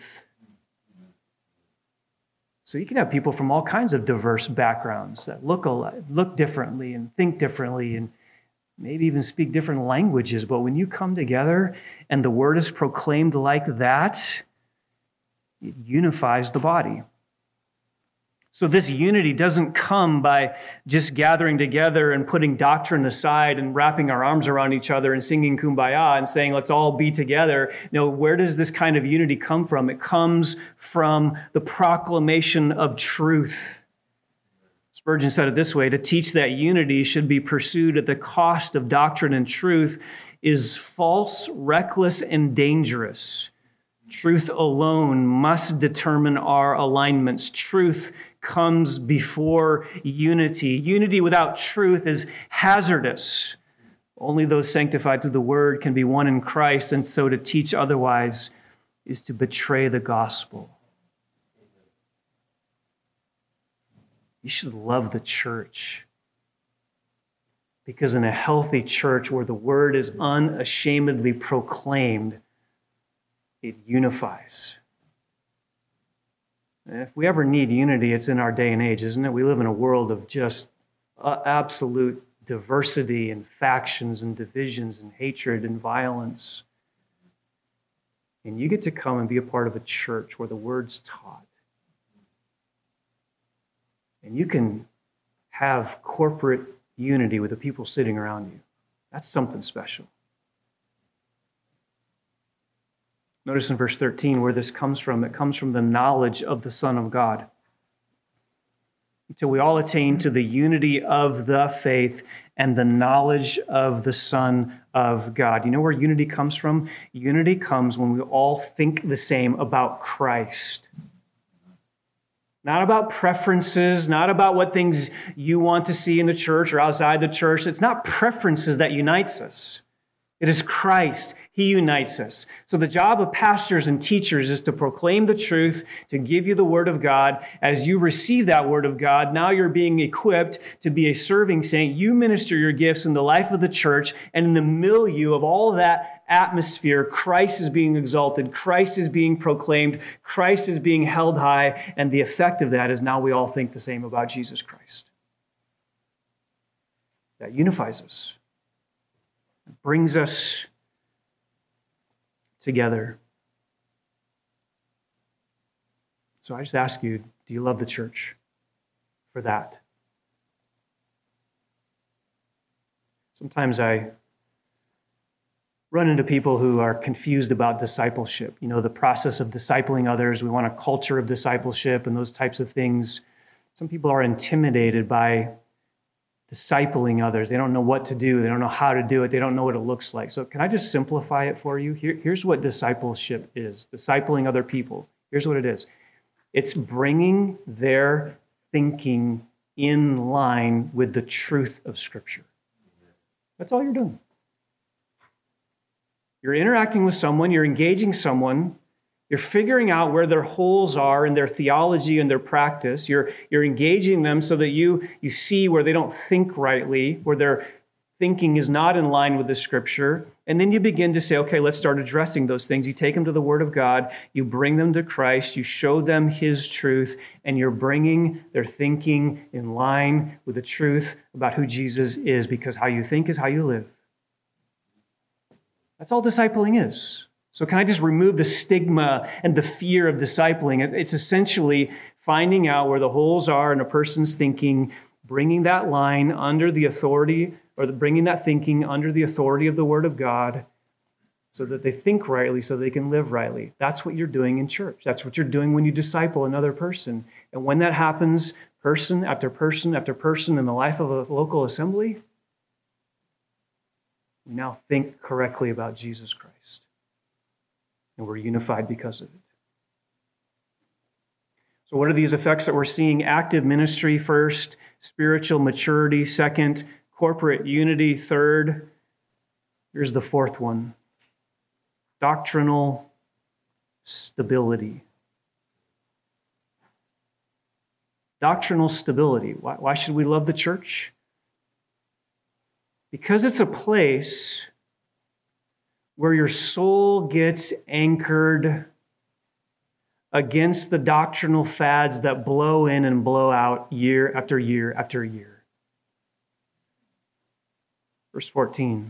So you can have people from all kinds of diverse backgrounds that look alike, look differently and think differently and maybe even speak different languages. But when you come together and the word is proclaimed like that, it unifies the body. So this unity doesn't come by just gathering together and putting doctrine aside and wrapping our arms around each other and singing Kumbaya and saying, let's all be together. No, where does this kind of unity come from? It comes from the proclamation of truth. Spurgeon said it this way: to teach that unity should be pursued at the cost of doctrine and truth is false, reckless, and dangerous. Truth alone must determine our alignments. Truth comes before unity. Unity without truth is hazardous. Only those sanctified through the word can be one in Christ, and so to teach otherwise is to betray the gospel. You should love the church, because in a healthy church where the word is unashamedly proclaimed, it unifies. And if we ever need unity, it's in our day and age, isn't it? We live in a world of just uh, absolute diversity and factions and divisions and hatred and violence. And you get to come and be a part of a church where the word's taught. And you can have corporate unity with the people sitting around you. That's something special. Notice in verse thirteen where this comes from. It comes from the knowledge of the Son of God. Until we all attain to the unity of the faith and the knowledge of the Son of God. You know where unity comes from? Unity comes when we all think the same about Christ. Not about preferences, not about what things you want to see in the church or outside the church. It's not preferences that unites us. It is Christ. He unites us. So the job of pastors and teachers is to proclaim the truth, to give you the word of God. As you receive that word of God, now you're being equipped to be a serving saint. You minister your gifts in the life of the church, and in the milieu of all of that atmosphere, Christ is being exalted, Christ is being proclaimed, Christ is being held high, and the effect of that is now we all think the same about Jesus Christ. That unifies us. It brings us together. So I just ask you, do you love the church for that? Sometimes I run into people who are confused about discipleship. You know, the process of discipling others. We want a culture of discipleship and those types of things. Some people are intimidated by discipling others. They don't know what to do. They don't know how to do it. They don't know what it looks like. So can I just simplify it for you? Here, here's what discipleship is. Discipling other people. Here's what it is. It's bringing their thinking in line with the truth of Scripture. That's all you're doing. You're interacting with someone. You're engaging someone. You're figuring out where their holes are in their theology and their practice. You're, you're engaging them so that you, you see where they don't think rightly, where their thinking is not in line with the Scripture. And then you begin to say, okay, let's start addressing those things. You take them to the Word of God. You bring them to Christ. You show them His truth. And you're bringing their thinking in line with the truth about who Jesus is, because how you think is how you live. That's all discipling is. So can I just remove the stigma and the fear of discipling? It's essentially finding out where the holes are in a person's thinking, bringing that line under the authority, or bringing that thinking under the authority of the Word of God, so that they think rightly, so they can live rightly. That's what you're doing in church. That's what you're doing when you disciple another person. And when that happens, person after person after person in the life of a local assembly, we now think correctly about Jesus Christ. And we're unified because of it. So what are these effects that we're seeing? Active ministry first, spiritual maturity second, corporate unity third. Here's the fourth one. Doctrinal stability. Doctrinal stability. Why, why should we love the church? Because it's a place where your soul gets anchored against the doctrinal fads that blow in and blow out year after year after year. Verse fourteen.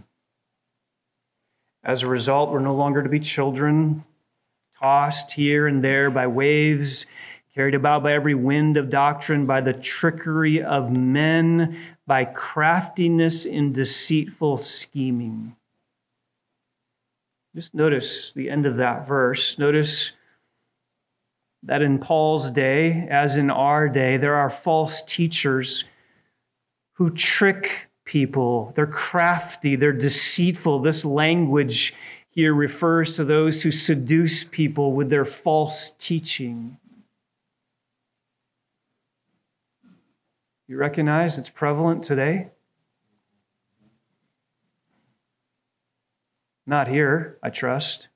As a result, we're no longer to be children, tossed here and there by waves, carried about by every wind of doctrine, by the trickery of men, by craftiness in deceitful scheming. Just notice the end of that verse. Notice that in Paul's day, as in our day, there are false teachers who trick people. They're crafty, they're deceitful. This language here refers to those who seduce people with their false teaching. You recognize it's prevalent today? Not here, I trust.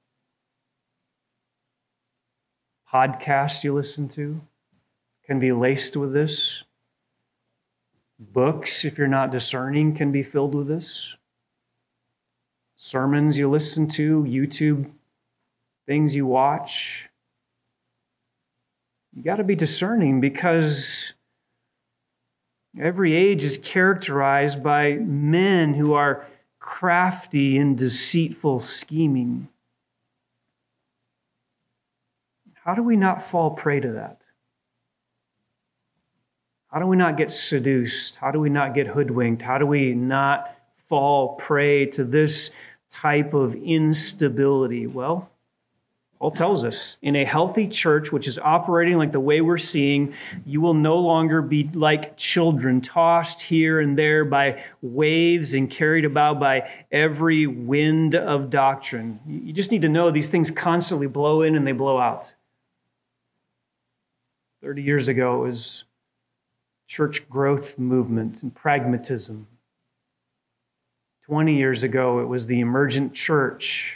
Podcasts you listen to can be laced with this. Books, if you're not discerning, can be filled with this. Sermons you listen to, YouTube, things you watch. You got to be discerning, because every age is characterized by men who are crafty and deceitful scheming. How do we not fall prey to that? How do we not get seduced? How do we not get hoodwinked? How do we not fall prey to this type of instability? Well, Paul tells us, in a healthy church which is operating like the way we're seeing, you will no longer be like children, tossed here and there by waves and carried about by every wind of doctrine. You just need to know these things constantly blow in and they blow out. Thirty years ago, it was church growth movement and pragmatism. Twenty years ago, it was the emergent church.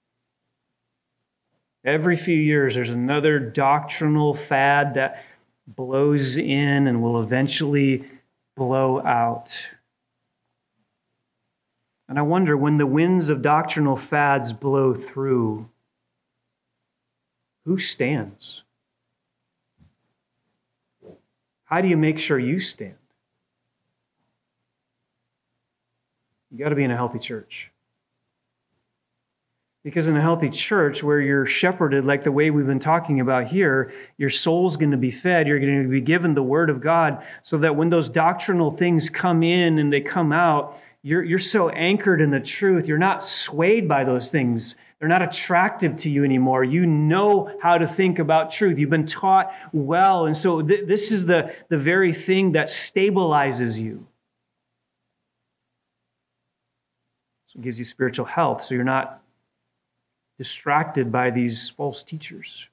Every few years, there's another doctrinal fad that blows in and will eventually blow out. And I wonder, when the winds of doctrinal fads blow through, who stands? How do you make sure you stand? You got to be in a healthy church. Because in a healthy church where you're shepherded like the way we've been talking about here, your soul's going to be fed. You're going to be given the Word of God so that when those doctrinal things come in and they come out, you're, you're so anchored in the truth. You're not swayed by those things. They're not attractive to you anymore. You know how to think about truth. You've been taught well. And so th- this is the, the very thing that stabilizes you. So it gives you spiritual health. So you're not distracted by these false teachers.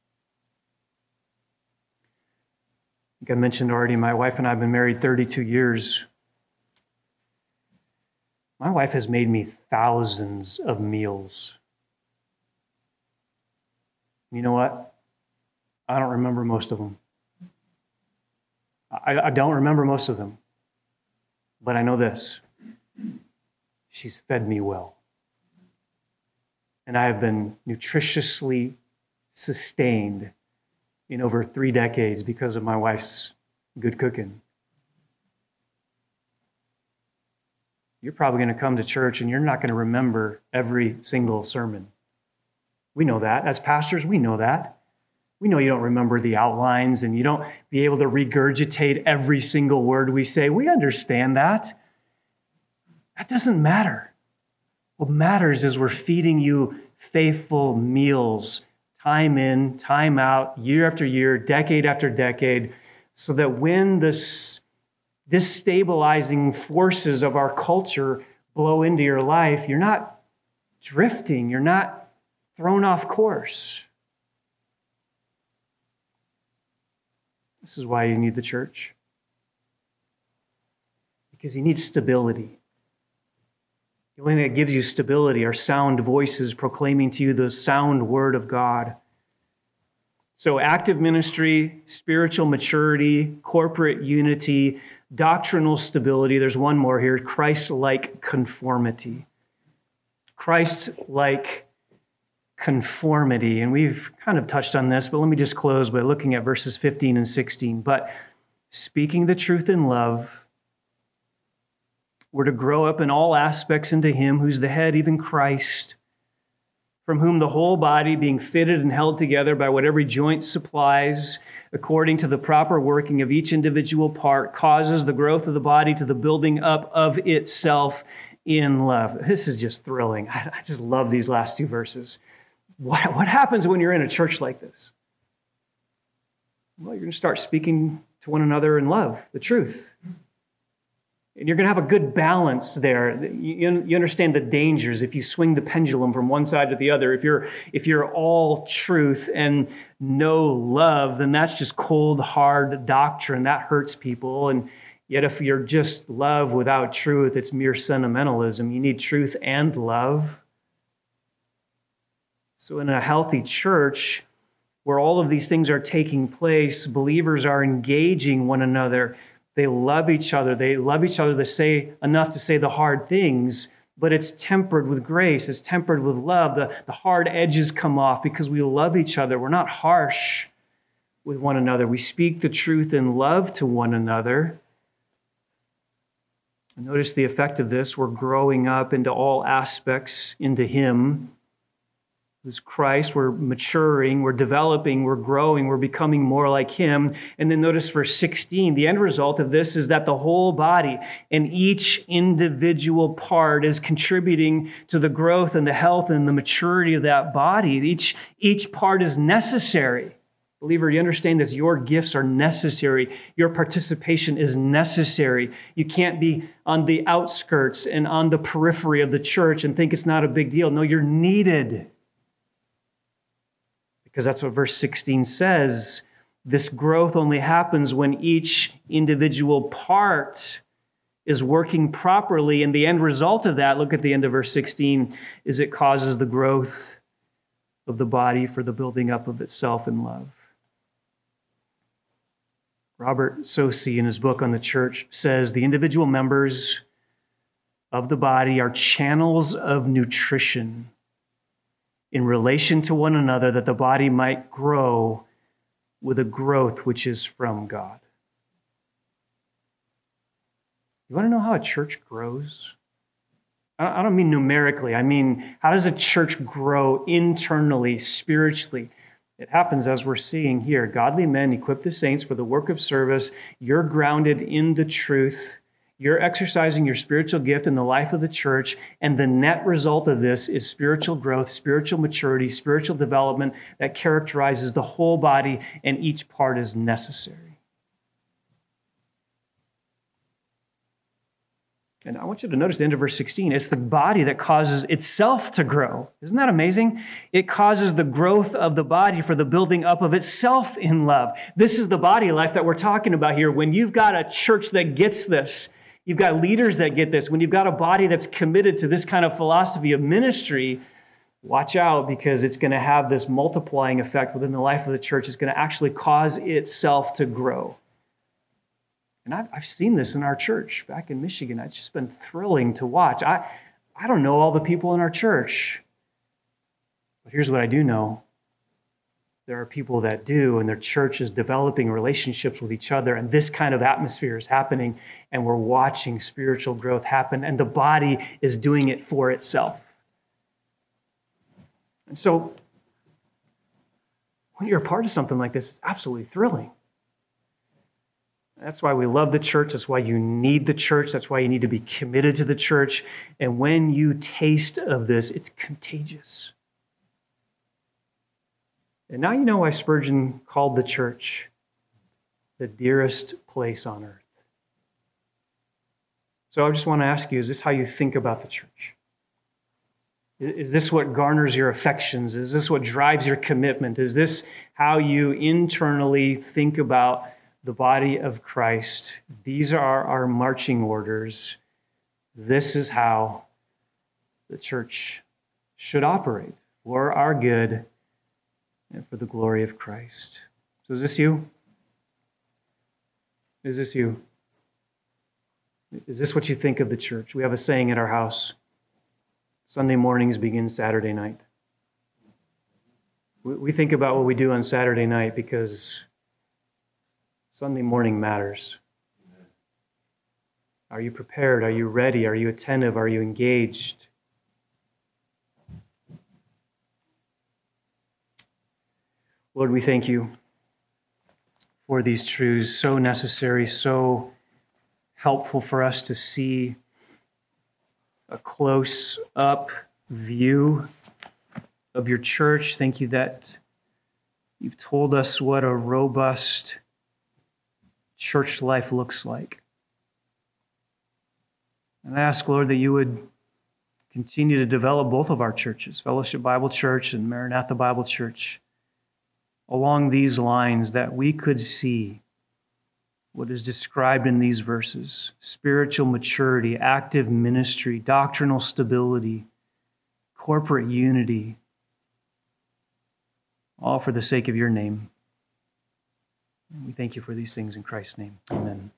I think I mentioned already, my wife and I have been married thirty-two years. My wife has made me thousands of meals. You know what? I don't remember most of them. I, I don't remember most of them. But I know this. She's fed me well. And I have been nutritiously sustained in over three decades because of my wife's good cooking. You're probably going to come to church and you're not going to remember every single sermon. We know that. As pastors, we know that. We know you don't remember the outlines and you don't be able to regurgitate every single word we say. We understand that. That doesn't matter. What matters is we're feeding you faithful meals, time in, time out, year after year, decade after decade, so that when this destabilizing forces of our culture blow into your life, you're not drifting, you're not thrown off course. This is why you need the church. Because you need stability. The only thing that gives you stability are sound voices proclaiming to you the sound word of God. So active ministry, spiritual maturity, corporate unity, doctrinal stability. There's one more here, Christ-like conformity. Christ-like conformity. And we've kind of touched on this, but let me just close by looking at verses fifteen and sixteen. But speaking the truth in love, we're to grow up in all aspects into Him who's the head, even Christ, from whom the whole body, being fitted and held together by what every joint supplies, according to the proper working of each individual part, causes the growth of the body to the building up of itself in love. This is just thrilling. I just love these last two verses. What, what happens when you're in a church like this? Well, you're going to start speaking to one another in love, the truth. And you're going to have a good balance there. You, you understand the dangers if you swing the pendulum from one side to the other. If you're, if you're all truth and no love, then that's just cold, hard doctrine. That hurts people. And yet if you're just love without truth, it's mere sentimentalism. You need truth and love. So in a healthy church, where all of these things are taking place, believers are engaging one another. They love each other. They love each other to say enough to say the hard things, but it's tempered with grace. It's tempered with love. The, the hard edges come off because we love each other. We're not harsh with one another. We speak the truth in love to one another. And notice the effect of this. We're growing up into all aspects into Him, who's Christ. We're maturing, we're developing, we're growing, we're becoming more like Him. And then notice verse sixteen, the end result of this is that the whole body and each individual part is contributing to the growth and the health and the maturity of that body. Each, each part is necessary. Believer, you understand this? Your gifts are necessary. Your participation is necessary. You can't be on the outskirts and on the periphery of the church and think it's not a big deal. No, you're needed. Because that's what verse sixteen says. This growth only happens when each individual part is working properly. And the end result of that, look at the end of verse sixteen, is it causes the growth of the body for the building up of itself in love. Robert Saucy, in his book on the church, says the individual members of the body are channels of nutrition in relation to one another, that the body might grow with a growth which is from God. You want to know how a church grows? I don't mean numerically. I mean, how does a church grow internally, spiritually? It happens as we're seeing here. Godly men equip the saints for the work of service. You're grounded in the truth. You're exercising your spiritual gift in the life of the church, and the net result of this is spiritual growth, spiritual maturity, spiritual development that characterizes the whole body, and each part is necessary. And I want you to notice the end of verse sixteen. It's the body that causes itself to grow. Isn't that amazing? It causes the growth of the body for the building up of itself in love. This is the body life that we're talking about here. When you've got a church that gets this, you've got leaders that get this, when you've got a body that's committed to this kind of philosophy of ministry, watch out, because it's going to have this multiplying effect within the life of the church. It's going to actually cause itself to grow. And I've, I've seen this in our church back in Michigan. It's just been thrilling to watch. I, I don't know all the people in our church, but here's what I do know. There are people that do, and their church is developing relationships with each other, and this kind of atmosphere is happening, and we're watching spiritual growth happen, and the body is doing it for itself. And so, when you're a part of something like this, it's absolutely thrilling. That's why we love the church. That's why you need the church. That's why you need to be committed to the church. And when you taste of this, it's contagious. And now you know why Spurgeon called the church the dearest place on earth. So I just want to ask you, is this how you think about the church? Is this what garners your affections? Is this what drives your commitment? Is this how you internally think about the body of Christ? These are our marching orders. This is how the church should operate for our good and for the glory of Christ. So is this you? Is this you? Is this what you think of the church? We have a saying at our house: Sunday mornings begin Saturday night. We think about what we do on Saturday night because Sunday morning matters. Are you prepared? Are you ready? Are you attentive? Are you engaged? Lord, we thank you for these truths, so necessary, so helpful for us to see a close-up view of your church. Thank you that you've told us what a robust church life looks like. And I ask, Lord, that you would continue to develop both of our churches, Fellowship Bible Church and Maranatha Bible Church, along these lines, that we could see what is described in these verses: spiritual maturity, active ministry, doctrinal stability, corporate unity, all for the sake of your name. And we thank you for these things in Christ's name. Amen.